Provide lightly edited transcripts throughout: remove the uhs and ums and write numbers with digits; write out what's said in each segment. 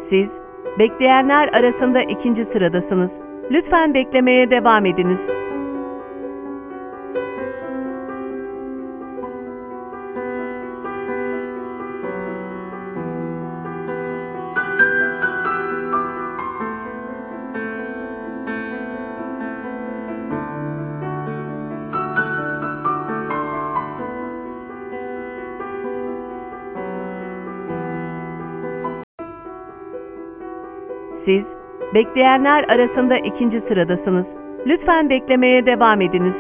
Siz, bekleyenler arasında ikinci sıradasınız. Lütfen beklemeye devam ediniz. Siz, bekleyenler arasında ikinci sıradasınız. Lütfen beklemeye devam ediniz.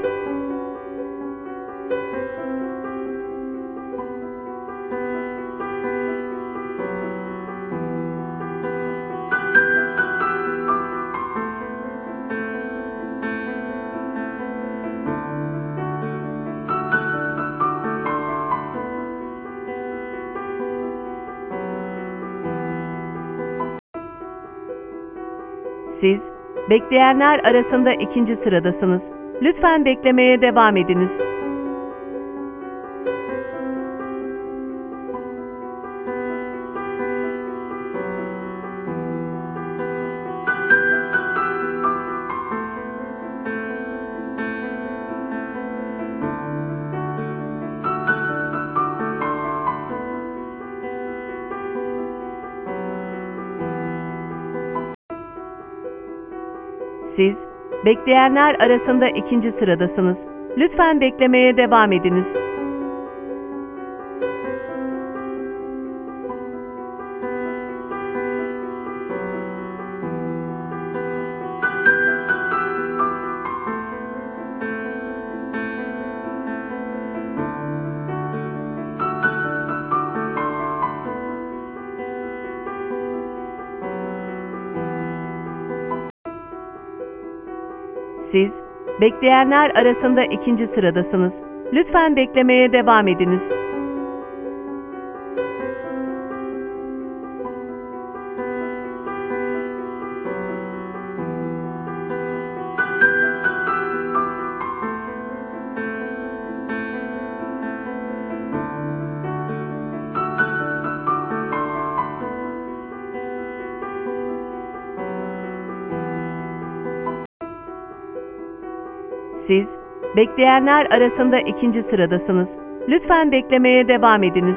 Siz, bekleyenler arasında ikinci sıradasınız. Lütfen beklemeye devam ediniz. Siz, bekleyenler arasında ikinci sıradasınız. Lütfen beklemeye devam ediniz. Siz, bekleyenler arasında ikinci sıradasınız. Lütfen beklemeye devam ediniz. Siz, bekleyenler arasında ikinci sıradasınız. Lütfen beklemeye devam ediniz.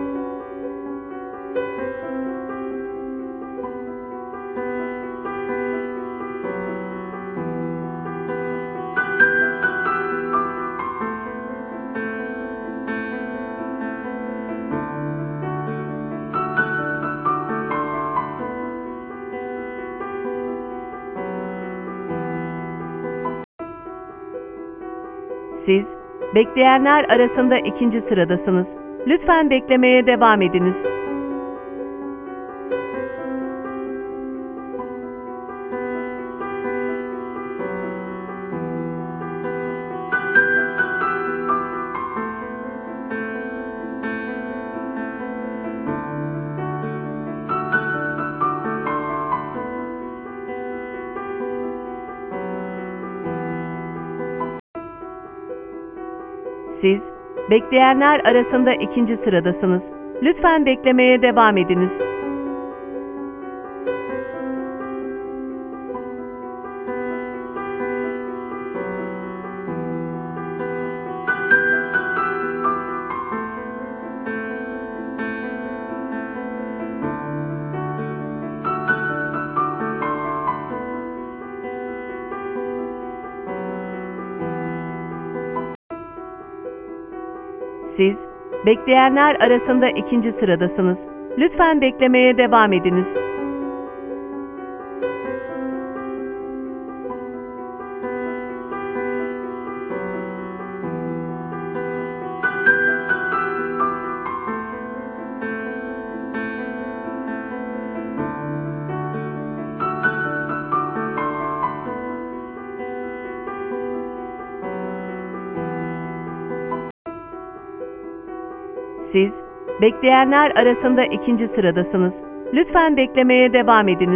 Siz, bekleyenler arasında ikinci sıradasınız. Lütfen beklemeye devam ediniz. Siz, bekleyenler arasında ikinci sıradasınız. Lütfen beklemeye devam ediniz. Siz, bekleyenler arasında ikinci sıradasınız. Lütfen beklemeye devam ediniz. Siz, bekleyenler arasında ikinci sıradasınız. Lütfen beklemeye devam ediniz.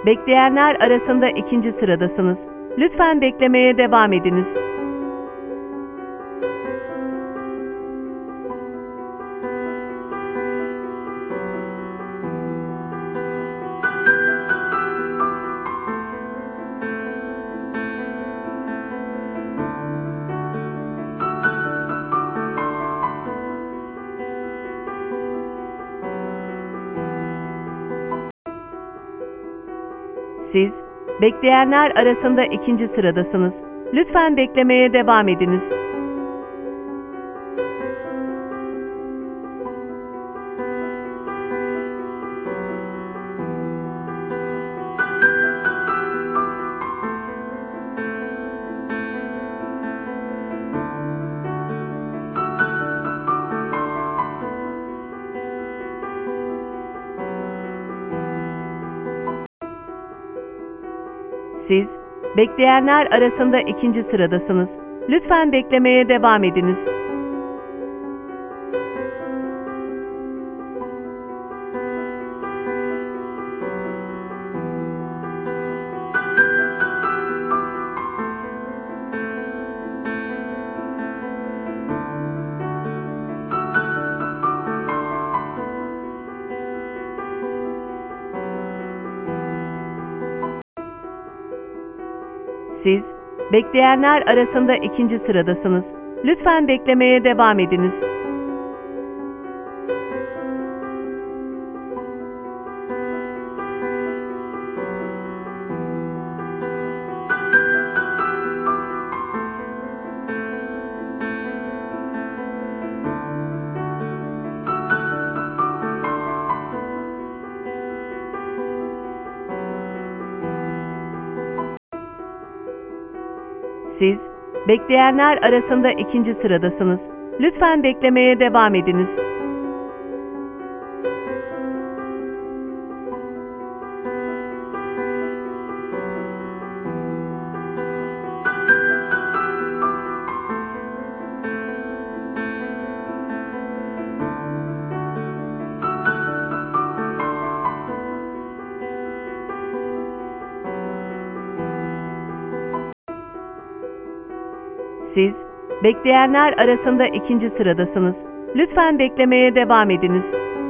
bekleyenler arasında ikinci sıradasınız. Lütfen beklemeye devam ediniz. Siz, bekleyenler arasında ikinci sıradasınız. Lütfen beklemeye devam ediniz. Siz, bekleyenler arasında ikinci sıradasınız. Lütfen beklemeye devam ediniz. Siz, bekleyenler arasında ikinci sıradasınız. Lütfen beklemeye devam ediniz. Siz, bekleyenler arasında ikinci sıradasınız. Lütfen beklemeye devam ediniz. Siz, bekleyenler arasında ikinci sıradasınız. Lütfen beklemeye devam ediniz.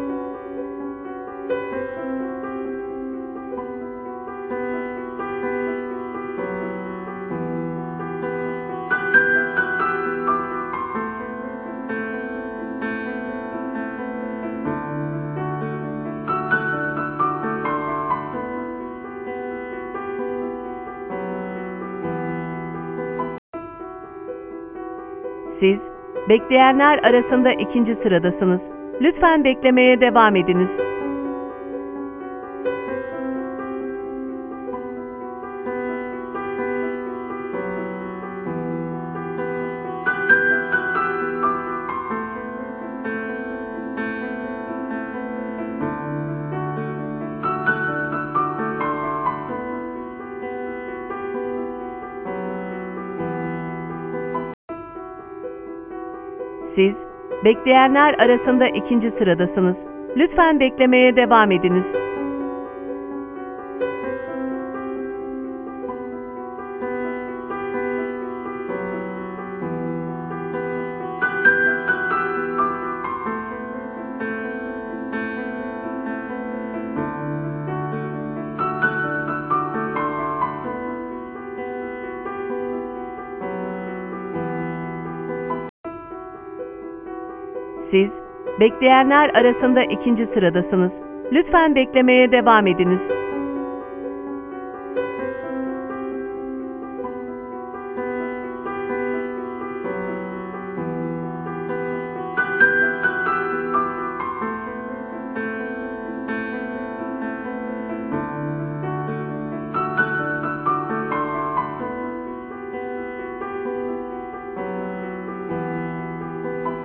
Siz, bekleyenler arasında ikinci sıradasınız. Lütfen beklemeye devam ediniz. Siz, bekleyenler arasında ikinci sıradasınız. Lütfen beklemeye devam ediniz. Siz, bekleyenler arasında ikinci sıradasınız. Lütfen beklemeye devam ediniz.